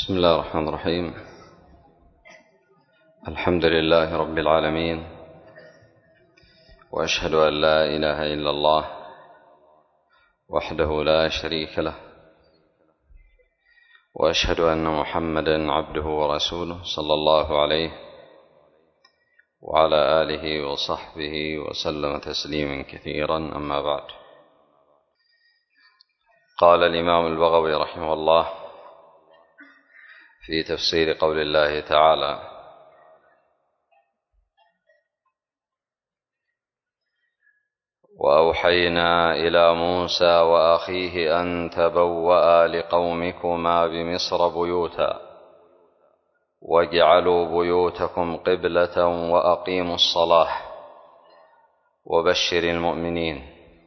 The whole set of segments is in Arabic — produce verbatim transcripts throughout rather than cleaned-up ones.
بسم الله الرحمن الرحيم. الحمد لله رب العالمين، وأشهد أن لا إله إلا الله وحده لا شريك له، وأشهد أن محمدًا عبده ورسوله صلى الله عليه وعلى آله وصحبه وسلم تسليما كثيرا. أما بعد، قال الإمام البغوي رحمه الله في تفسير قول الله تعالى: وأوحينا إلى موسى وأخيه أن تبوأ لقومكما بمصر بيوتا واجعلوا بيوتكم قبلة وأقيموا الصلاة وبشر المؤمنين.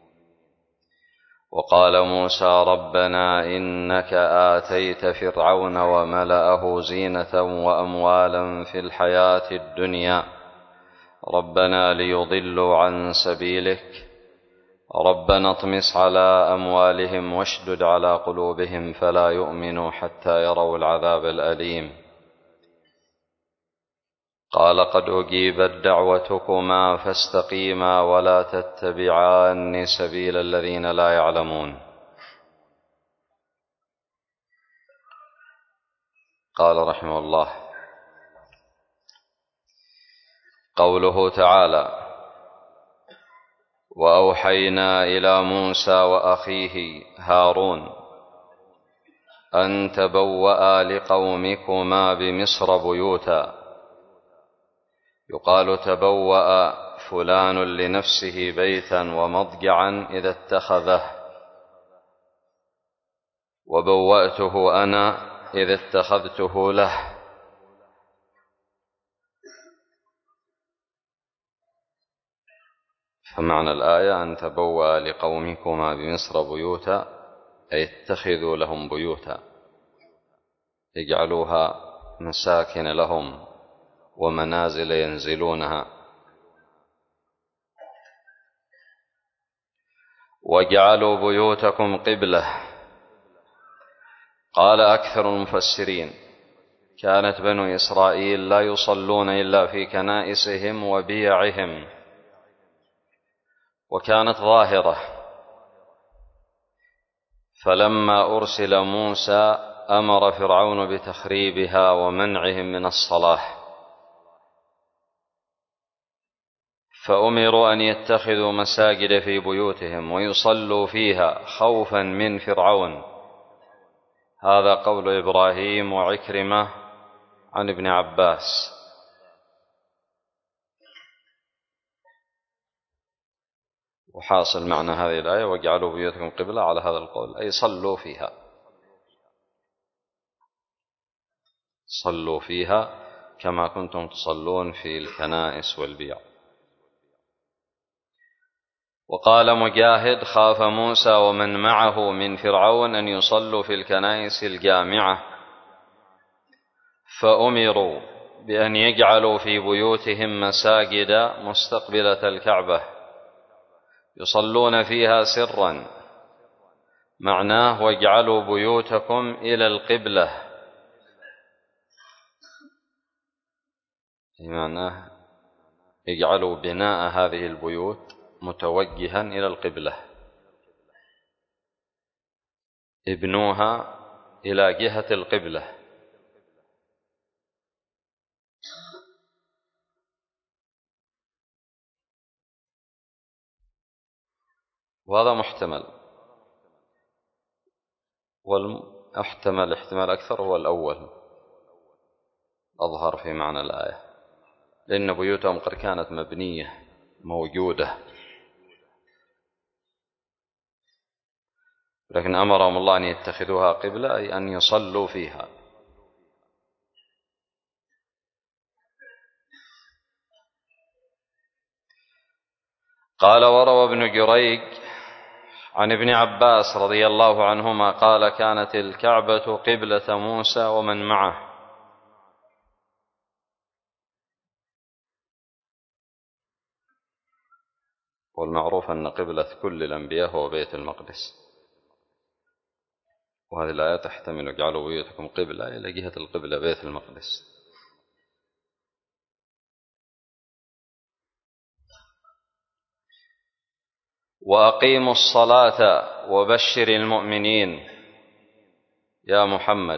وقال موسى: ربنا إنك آتيت فرعون وملأه زينة وأموالا في الحياة الدنيا ربنا ليضلوا عن سبيلك ربنا اطمس على أموالهم واشدد على قلوبهم فلا يؤمنوا حتى يروا العذاب الأليم. قال: قد أجيبت دعوتكما فاستقيما ولا تتبعان سبيل الذين لا يعلمون. قال رحمه الله: قوله تعالى: وأوحينا إلى موسى وأخيه هارون أن تبوأ لقومكما بمصر بيوتا. يقال تبوأ فلان لنفسه بيتا ومضجعا إذا اتخذه، وبوأته أنا إذا اتخذته له. فمعنى الآية: أن تبوأ لقومكما بمصر بيوتا، أي اتخذوا لهم بيوتا، اجعلوها مساكن لهم ومنازل ينزلونها. واجعلوا بيوتكم قبلة. قال أكثر المفسرين: كانت بنو إسرائيل لا يصلون إلا في كنائسهم وبيعهم، وكانت ظاهرة، فلما أرسل موسى أمر فرعون بتخريبها ومنعهم من الصلاة، فأمروا أن يتخذوا مساجد في بيوتهم ويصلوا فيها خوفا من فرعون. هذا قول إبراهيم وعكرمة عن ابن عباس. وحاصل معنى هذه الآية: واجعلوا بيوتكم قبلة، على هذا القول أي صلوا فيها، صلوا فيها كما كنتم تصلون في الكنائس والبيع. وقال مجاهد: خاف موسى ومن معه من فرعون أن يصلوا في الكنائس الجامعة، فأمروا بأن يجعلوا في بيوتهم مساجد مستقبلة الكعبة يصلون فيها سرا. معناه: واجعلوا بيوتكم إلى القبلة، معناه اجعلوا بناء هذه البيوت متوجها إلى القبلة، ابنوها إلى جهة القبلة. وهذا محتمل، والمحتمل احتمال أكثر هو الأول، أظهر في معنى الآية، لأن بيوتهم قد كانت مبنية موجودة، لكن أمرهم الله أن يتخذوها قبلة، أي أن يصلوا فيها. قال: وروى ابن جريج عن ابن عباس رضي الله عنهما قال: كانت الكعبة قبلة موسى ومن معه. والمعروف أن قبلة كل الأنبياء هو بيت المقدس. وهذه الآية تحتمل اجعلوا بيوتكم قبلة إلى جهة القبلة بيت المقدس. وأقيموا الصلاة وبشر المؤمنين يا محمد،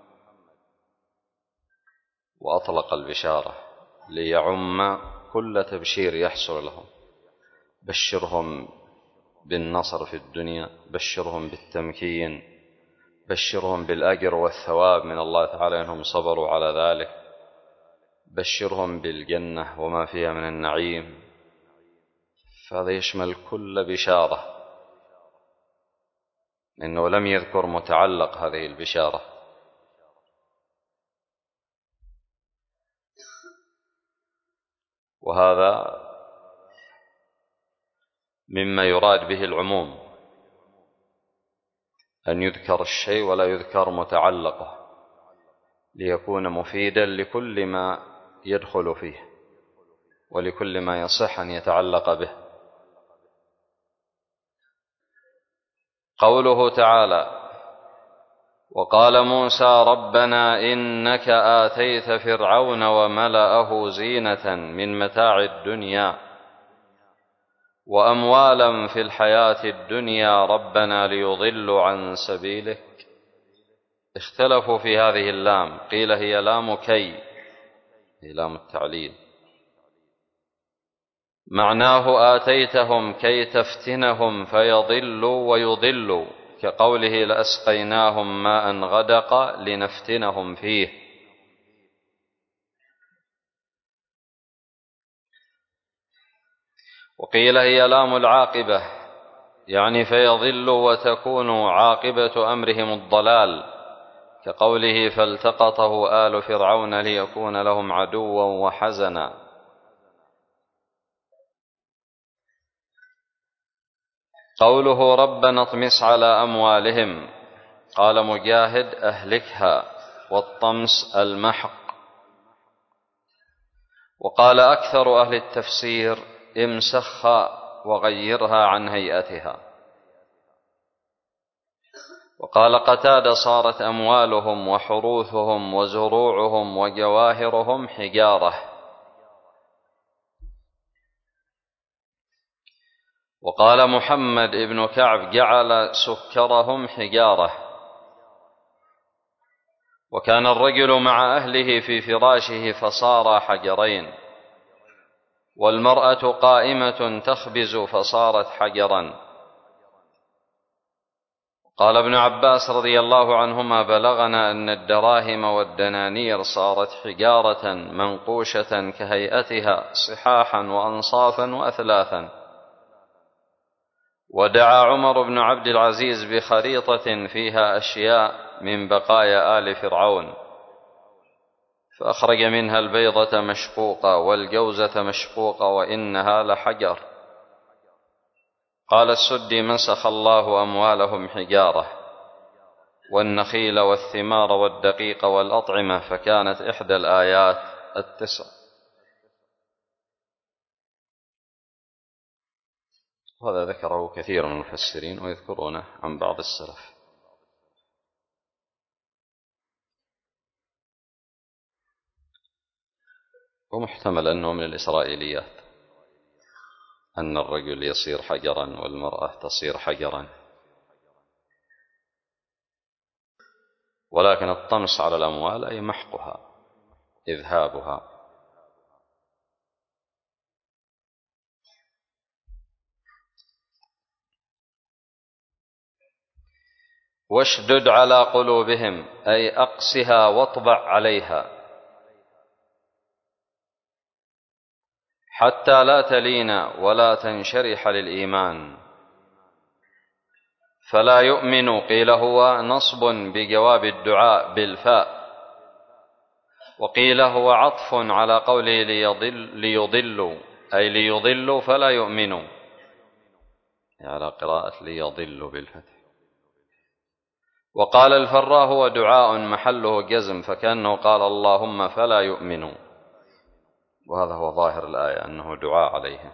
وأطلق البشارة ليعم كل تبشير يحصل لهم. بشرهم بالنصر في الدنيا، بشرهم بالتمكين، بشرهم بالأجر والثواب من الله تعالى إنهم صبروا على ذلك، بشرهم بالجنة وما فيها من النعيم. فهذا يشمل كل بشارة، إنه لم يذكر متعلق هذه البشارة. وهذا مما يراد به العموم، أن يذكر الشيء ولا يذكر متعلقه ليكون مفيدا لكل ما يدخل فيه ولكل ما يصح أن يتعلق به. قوله تعالى: وقال موسى ربنا إنك آتيت فرعون وملأه زينة من متاع الدنيا وأموالا في الحياة الدنيا ربنا ليضلوا عن سبيلك. اختلفوا في هذه اللام، قيل هي لام كي، هي لام التعليل، معناه آتيتهم كي تفتنهم فيضلوا ويضلوا، كقوله لأسقيناهم ماء غدق لنفتنهم فيه. وقيل هي لام العاقبة، يعني فيضلوا وتكون عاقبة أمرهم الضلال، كقوله فالتقطه آل فرعون ليكون لهم عدوا وحزنا. قوله ربنا اطمس على أموالهم، قال مجاهد أهلكها، والطمس المحق. وقال أكثر أهل التفسير امسخها وغيرها عن هيئتها. وقال قتادة صارت أموالهم وحروثهم وزروعهم وجواهرهم حجارة. وقال محمد بن كعب جعل سكرهم حجارة. وكان الرجل مع أهله في فراشه فصار حجرين، والمرأة قائمة تخبز فصارت حجرا. قال ابن عباس رضي الله عنهما بلغنا أن الدراهم والدنانير صارت حجارة منقوشة كهيئتها صحاحا وأنصافا وأثلاثا. ودعا عمر بن عبد العزيز بخريطة فيها أشياء من بقايا آل فرعون، فأخرج منها البيضة مشقوقة والجوزة مشقوقة وإنها لحجر. قال السدي مسخ الله أموالهم حجارة، والنخيل والثمار والدقيق والأطعمة، فكانت إحدى الآيات التسع. وهذا ذكره كثير من المفسرين ويذكرونه عن بعض السلف. ومحتمل أنه من الإسرائيليات، أن الرجل يصير حجرا والمرأة تصير حجرا. ولكن الطمس على الأموال أي محقها، إذهابها. واشدد على قلوبهم أي أقسها واطبع عليها حتى لا تلين ولا تنشرح للإيمان. فلا يؤمن قيل هو نصب بجواب الدعاء بالفاء، وقيل هو عطف على قوله ليضل ليضلوا أي ليضلوا فلا يؤمنوا، على قراءة ليضلوا بالفتح. وقال الفراء هو دعاء محله جزم، فكأنه قال اللهم فلا يؤمنوا، وهذا هو ظاهر الآية أنه دعاء عليهم،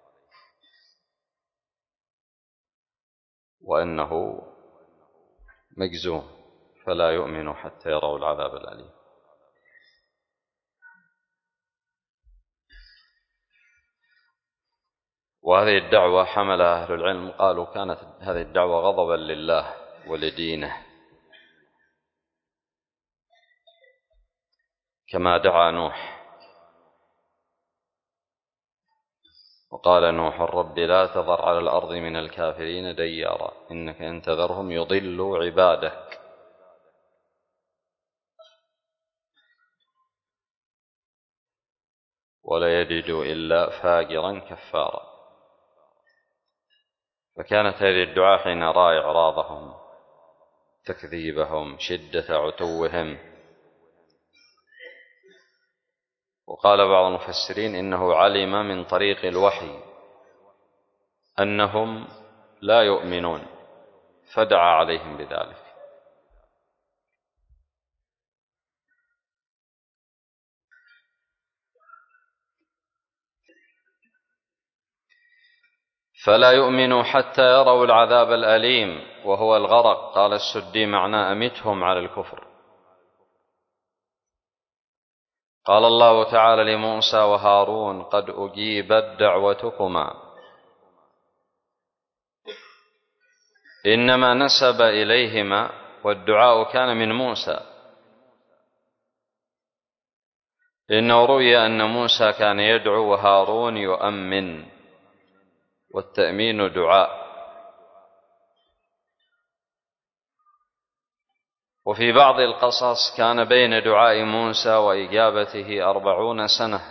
وأنه مجزوم، فلا يؤمنوا حتى يروا العذاب الأليم. وهذه الدعوة حملها أهل العلم، قالوا كانت هذه الدعوة غضبا لله ولدينه، كما دعا نوح، وقال نوح رب لا تذر على الأرض من الكافرين ديارا إنك إن تذرهم يضلوا عبادك ولا يجدوا إلا فاجرا كفارا. فكانت هذه الدعاء حين رأى إعراضهم، تكذيبهم، شدة عتوهم. وقال بعض المفسرين إنه علم من طريق الوحي أنهم لا يؤمنون فدعا عليهم بذلك. فلا يؤمنوا حتى يروا العذاب الأليم وهو الغرق. قال السدي معناه أمتهم على الكفر. قال الله تعالى لموسى وهارون قد أجيبت دعوتكما، إنما نسب إليهما والدعاء كان من موسى. إنه روي أن موسى كان يدعو وهارون يؤمن، والتأمين دعاء. وفي بعض القصص كان بين دعاء موسى وإجابته أربعون سنة،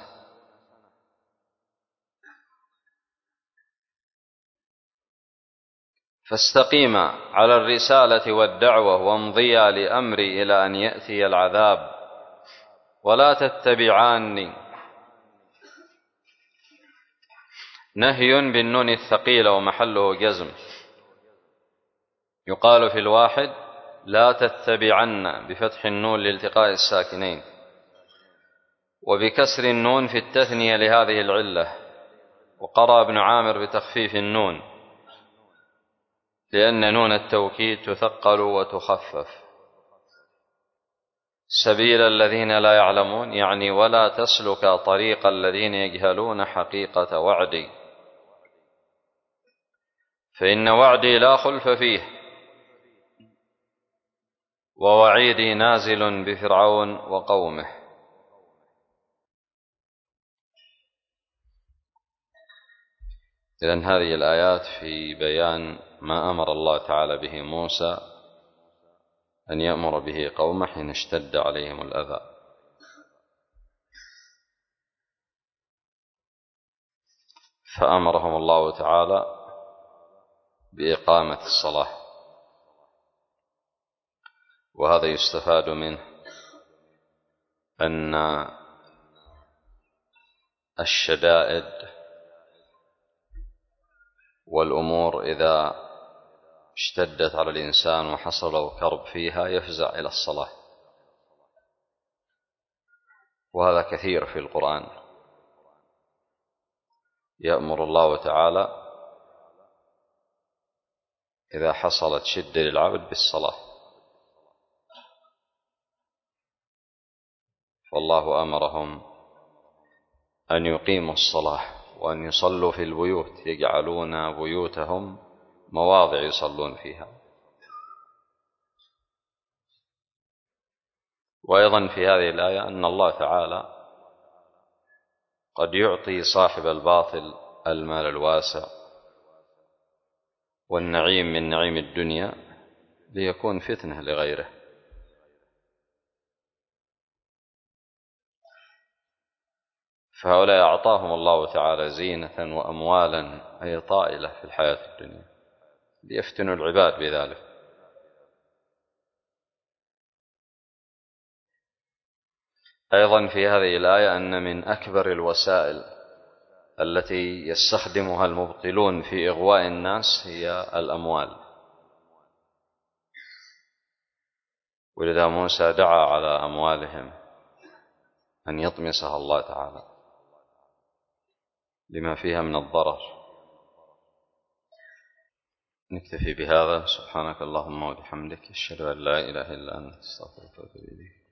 فاستقيما على الرسالة والدعوة وامضيا لأمري إلى أن يأتي العذاب ولا تتبعاني. نهي بالنون الثقيلة ومحله جزم. يقال في الواحد لا تتبعن بفتح النون لالتقاء الساكنين، وبكسر النون في التثنية لهذه العلة. وقرأ ابن عامر بتخفيف النون لأن نون التوكيد تثقل وتخفف. سبيل الذين لا يعلمون يعني ولا تسلك طريق الذين يجهلون حقيقة وعدي، فإن وعدي لا خلف فيه، ووعيدي نازل بفرعون وقومه. إذن هذه الآيات في بيان ما أمر الله تعالى به موسى أن يأمر به قومه حين اشتد عليهم الأذى. فأمرهم الله تعالى بإقامة الصلاة، وهذا يستفاد منه أن الشدائد والأمور إذا اشتدت على الإنسان وحصل له كرب فيها يفزع إلى الصلاة، وهذا كثير في القرآن. يأمر الله تعالى إذا حصلت شدة للعبد بالصلاة، فالله أمرهم أن يقيموا الصلاة وأن يصلوا في البيوت، يجعلون بيوتهم مواضع يصلون فيها. وأيضا في هذه الآية أن الله تعالى قد يعطي صاحب الباطل المال الواسع والنعيم من نعيم الدنيا ليكون فتنة لغيره. فهؤلاء أعطاهم الله تعالى زينة وأموالا أي طائلة في الحياة الدنيا ليفتنوا العباد بذلك. أيضا في هذه الآية أن من أكبر الوسائل التي يستخدمها المبطلون في إغواء الناس هي الأموال، ولذا موسى دعا على أموالهم أن يطمسها الله تعالى لما فيها من الضرر. نكتفي بهذا. سبحانك اللهم وبحمدك، أشهد أن لا إله إلا أنت، أستغفرك وأتوب إليك.